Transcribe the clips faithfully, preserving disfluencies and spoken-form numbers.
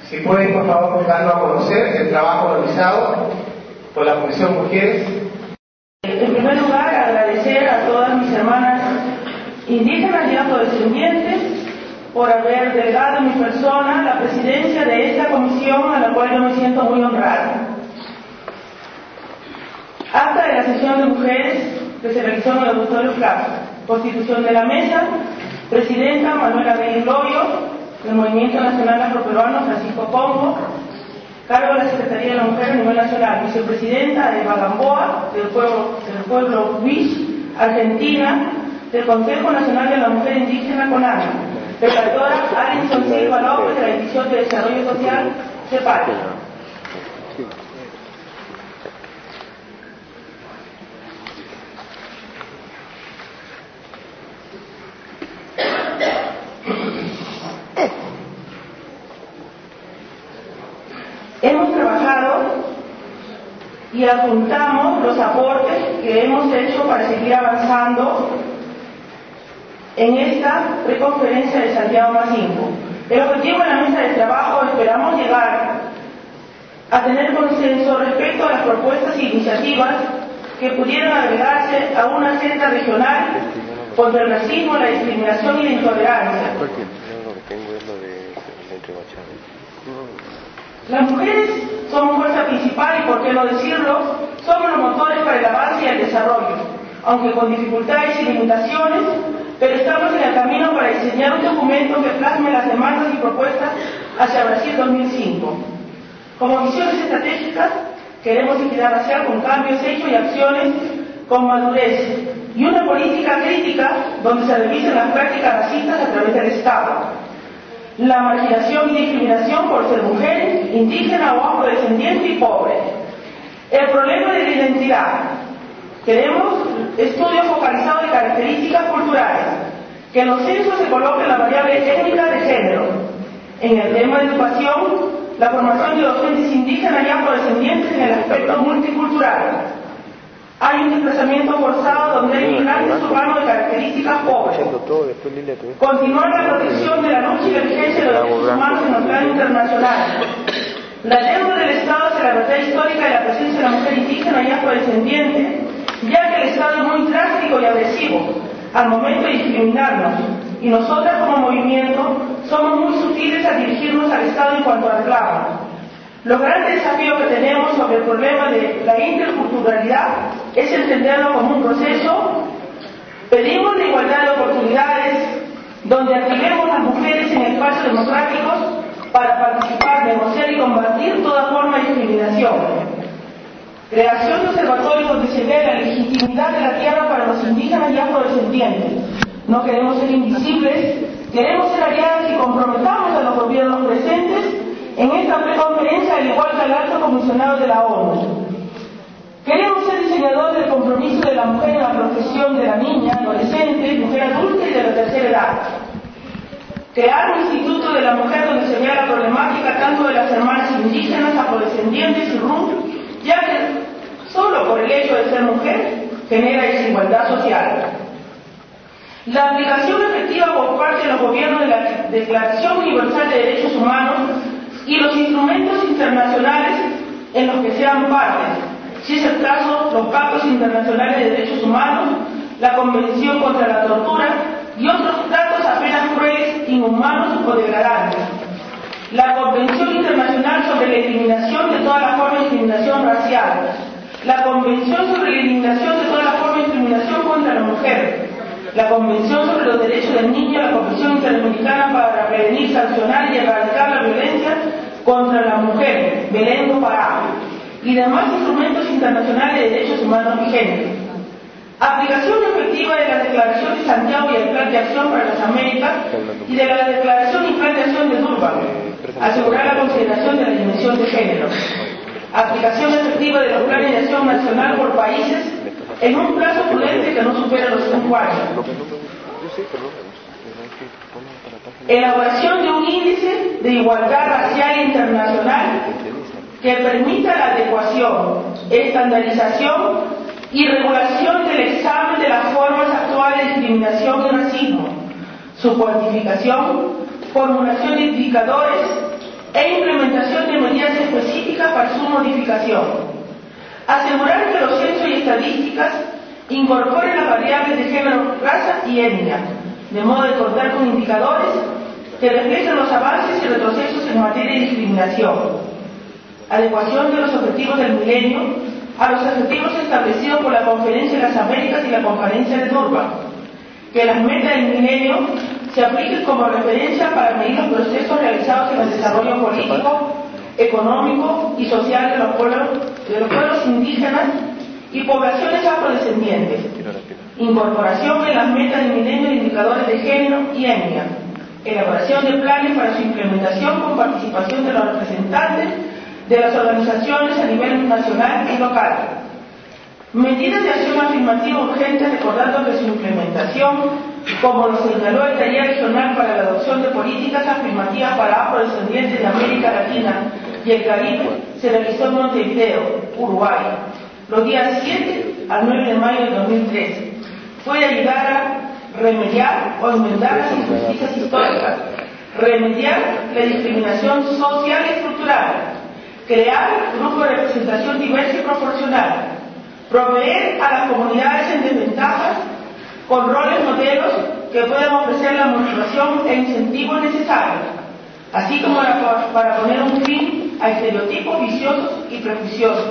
Si pueden, por favor, darnos a conocer el trabajo realizado por la Comisión Mujeres. En primer lugar, agradecer a todas mis hermanas indígenas y afrodescendientes por haber delegado en mi persona la presidencia de esta comisión, a la cual yo me siento muy honrada. Acta de la sesión de mujeres que se realizó en el Auditorio Plaza. Constitución de la mesa. Presidenta Manuela Reyes Loyo, del Movimiento Nacional Afroperuano Francisco Pombo, cargo de la Secretaría de la Mujer a nivel nacional. Vicepresidenta de Bagamboa, del pueblo, del pueblo Huish, Argentina, del Consejo Nacional de la Mujer Indígena CONAMI. Relatora Alison Silva López, de la División de Desarrollo Social, CEPAL. Hemos trabajado y adjuntamos los aportes que hemos hecho para seguir avanzando en esta preconferencia de Santiago más cinco. El objetivo de la mesa de trabajo, esperamos llegar a tener consenso respecto a las propuestas e iniciativas que pudieran agregarse a una agenda regional contra el racismo, la discriminación y la intolerancia. Las mujeres somos fuerza principal y, por qué no decirlo, somos los motores para el avance y el desarrollo, aunque con dificultades y limitaciones, pero estamos en el camino para diseñar un documento que plasme las demandas y propuestas hacia Brasil dos mil cinco. Como visiones estratégicas, queremos equidad racial con cambios hechos y acciones con madurez, y una política crítica donde se revisen las prácticas racistas a través del Estado. La marginación y discriminación por ser mujer, indígena o afrodescendiente y pobre. El problema de la identidad. Queremos estudios focalizados de características culturales, que en los censos se coloque la variable étnica de género. En el tema de educación, la formación de docentes indígenas y afrodescendientes en el aspecto multicultural. Hay un desplazamiento forzado donde hay migrantes urbanos de características pobres. Continuar la protección de la lucha y la vigencia de los derechos humanos en el plano internacional. La deuda del Estado hacia la verdad histórica de la presencia de la mujer indígena y afrodescendiente, ya que el Estado es muy drástico y agresivo al momento de discriminarnos, y nosotras como movimiento somos muy sutiles al dirigirnos al Estado en cuanto a reclamos. Los grandes desafíos que tenemos sobre el problema de la interculturalidad es entenderlo como un proceso. Pedimos la igualdad de oportunidades, donde activemos las mujeres en espacios democráticos para participar, negociar y combatir toda forma de discriminación. Creación de observatorios donde se vea la legitimidad de la tierra para los indígenas y afrodescendientes. No queremos ser invisibles, queremos ser aliadas y comprometamos a los gobiernos presentes en esta preconferencia, al igual que al alto comisionado de la ONU. Queremos ser diseñadores del compromiso de la mujer en la profesión de la niña, adolescente, mujer adulta y de la tercera edad. Crear un instituto de la mujer donde se vea la problemática tanto de las hermanas indígenas, afrodescendientes y rum, ya que solo por el hecho de ser mujer genera desigualdad social. La aplicación efectiva por parte de los gobiernos de la Declaración Universal de Derechos Humanos y los instrumentos internacionales en los que sean partes, si es el caso, los pactos internacionales de derechos humanos, la Convención contra la Tortura y otros tratos apenas crueles, inhumanos o degradantes. La Convención Internacional sobre la Eliminación de toda la forma de discriminación racial, la Convención sobre la Eliminación de toda la forma de discriminación contra la mujer, la Convención sobre los Derechos del Niño, la Convención Interamericana para prevenir, sancionar y erradicar la violencia contra la mujer, Belén do Pará, y demás instrumentos internacionales de derechos humanos vigentes. Aplicación efectiva de la Declaración de Santiago y el Plan de Acción para las Américas y de la Declaración y Plan de Acción de Durban. Asegurar la consideración de la dimensión de género. Aplicación efectiva de los planes de acción nacional por países en un plazo prudente que no supera los cinco años. Elaboración de un índice de igualdad racial internacional que permita la adecuación, estandarización y regulación del examen de las formas actuales de discriminación y racismo, su cuantificación, formulación de indicadores e implementación su modificación. Asegurar que los censos y estadísticas incorporen las variables de género, raza y etnia, de modo de contar con indicadores que reflejen los avances y retrocesos en materia de discriminación. Adecuación de los objetivos del milenio a los objetivos establecidos por la Conferencia de las Américas y la Conferencia de Durban. Que las metas del milenio se apliquen como referencia para medir los procesos realizados en el desarrollo político, económico y social de los pueblos, de los pueblos indígenas y poblaciones afrodescendientes. Incorporación en las metas del milenio de indicadores de género y etnia. Elaboración de planes para su implementación con participación de los representantes de las organizaciones a nivel nacional y local. Medidas de acción afirmativa urgentes recordando que su implementación, como lo señaló el Taller Regional para la Adopción de Políticas Afirmativas para Afrodescendientes de América Latina y el Caribe, se realizó en Montevideo, Uruguay, los días siete al nueve de mayo de dos mil trece. Fue ayudar a remediar o enmendar las injusticias históricas, remediar la discriminación social y estructural, crear grupos de representación diversa y proporcional, proveer a las comunidades en desventajas con roles modelos que puedan ofrecer la motivación e incentivos necesarios, así como para, para poner un fin a estereotipos viciosos y prejuiciosos.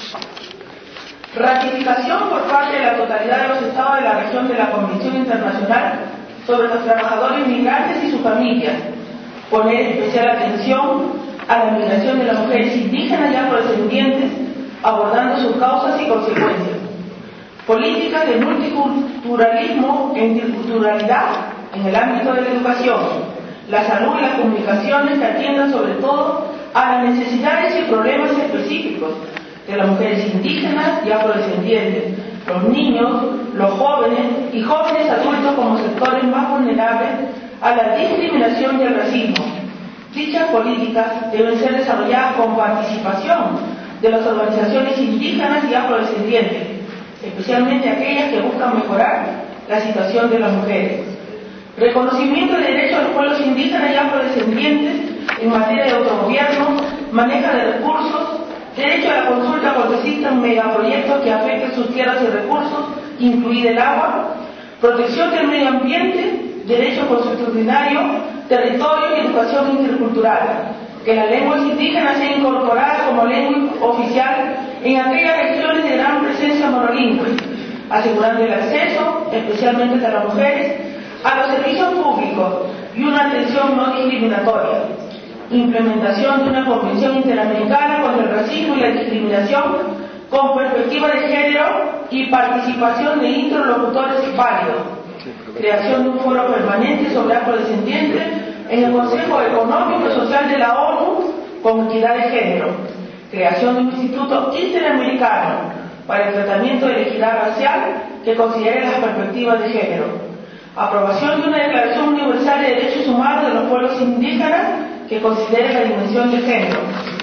Ratificación por parte de la totalidad de los estados de la región de la Convención Internacional sobre los Trabajadores Migrantes y sus familias. Poner especial atención a la migración de las mujeres indígenas y afrodescendientes, abordando sus causas y consecuencias. Políticas de multiculturalismo e interculturalidad en el ámbito de la educación, la salud y las comunicaciones que atiendan sobre todo a las necesidades y problemas específicos de las mujeres indígenas y afrodescendientes, los niños, los jóvenes y jóvenes adultos como sectores más vulnerables a la discriminación y el racismo. Dichas políticas deben ser desarrolladas con participación de las organizaciones indígenas y afrodescendientes, especialmente aquellas que buscan mejorar la situación de las mujeres. Reconocimiento de derechos de los pueblos indígenas y afrodescendientes en materia de autogobierno, manejo de recursos, derecho a la consulta cuando existan megaproyectos que afecten sus tierras y recursos, incluida el agua, protección del medio ambiente, derecho constitucionario, territorio y educación intercultural. Que las lenguas indígenas sean incorporadas como lengua oficial en aquellas regiones de gran presencia monolingüe, asegurando el acceso, especialmente de las mujeres, a los servicios públicos y una atención no discriminatoria. Implementación de una Convención Interamericana contra el Racismo y la Discriminación con perspectiva de género y participación de interlocutores válidos. Creación de un foro permanente sobre afrodescendientes en el Consejo Económico y Social de la ONU con equidad de género. Creación de un Instituto Interamericano para el tratamiento de la equidad racial que considere las perspectivas de género. Aprobación de una Declaración Universal de Derechos Humanos de los Pueblos Indígenas que considere la dimensión de género.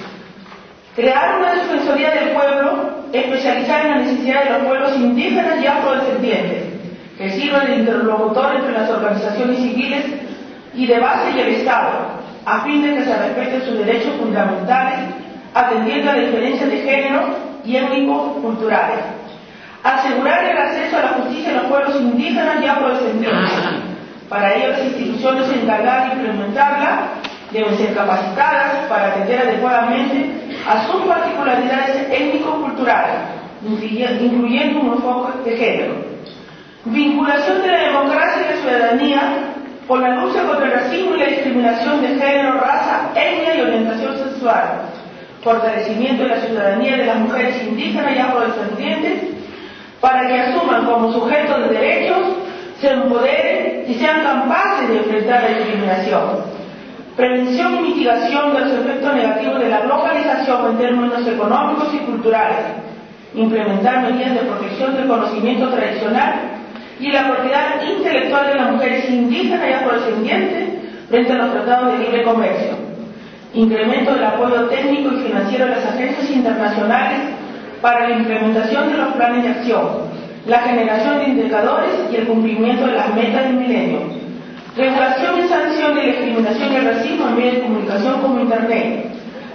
Crear una Defensoría del Pueblo especializada en la necesidad de los pueblos indígenas y afrodescendientes, que sirva de interlocutor entre las organizaciones civiles y de base y el Estado, a fin de que se respeten sus derechos fundamentales, atendiendo a las diferencias de género y étnico-culturales. Asegurar el acceso a la justicia de los pueblos indígenas y afrodescendientes. Para ello, las instituciones encargadas de implementarla deben ser capacitadas para atender adecuadamente a sus particularidades étnico-culturales, incluyendo un enfoque de género. Vinculación de la democracia y la ciudadanía con la lucha contra el racismo y la discriminación de género, raza, etnia y orientación sexual. Fortalecimiento de la ciudadanía de las mujeres indígenas y afrodescendientes para que asuman como sujetos de derechos, se empoderen y sean capaces de enfrentar la discriminación. Prevención y mitigación de los efectos negativos de la globalización en términos económicos y culturales. Implementar medidas de protección del conocimiento tradicional y la propiedad intelectual de las mujeres indígenas y afrodescendientes frente a los tratados de libre comercio. Incremento del apoyo técnico y financiero de las agencias internacionales para la implementación de los planes de acción, la generación de indicadores y el cumplimiento de las metas del milenio. Regulación y sanción de la discriminación y el racismo en medios de comunicación como Internet.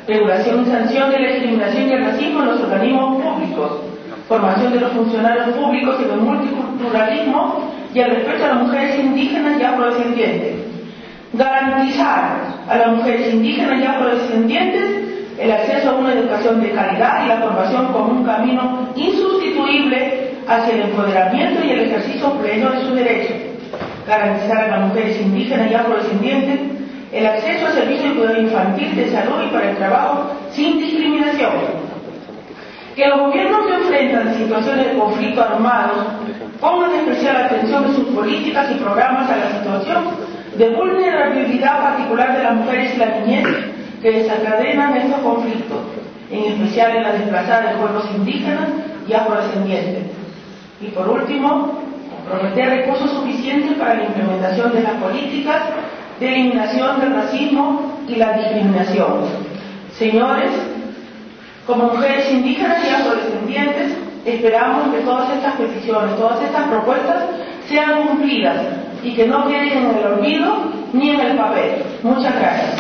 regulación y sanción de la discriminación y el racismo en los organismos públicos, formación de los funcionarios públicos en el multiculturalismo y el respeto a las mujeres indígenas y afrodescendientes. Garantizar a las mujeres indígenas y afrodescendientes el acceso a una educación de calidad y la formación como un camino insustituible hacia el empoderamiento y el ejercicio pleno de sus derechos. Garantizar a las mujeres indígenas y afrodescendientes el acceso a servicios de cuidado infantil, de salud y para el trabajo sin discriminación. Que los gobiernos que enfrentan situaciones de conflicto armados pongan especial atención en sus políticas y programas a la situación de vulnerabilidad particular de las mujeres y la niñez que desencadenan estos conflictos, en especial en las desplazadas de pueblos indígenas y afrodescendientes. Y por último, comprometer recursos suficientes para la implementación de las políticas de eliminación del racismo y la discriminación. Señores, como mujeres indígenas y afrodescendientes, esperamos que todas estas peticiones, todas estas propuestas sean cumplidas y que no queden en el olvido ni en el papel. Muchas gracias.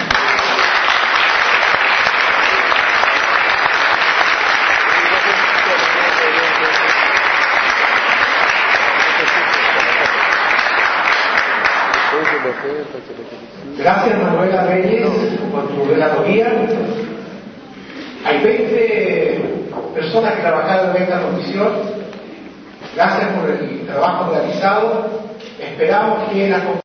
Gracias, Manuela Reyes, por tu relatoría. Hay veinte personas que trabajaron en esta comisión. Gracias por el trabajo realizado. Esperamos que las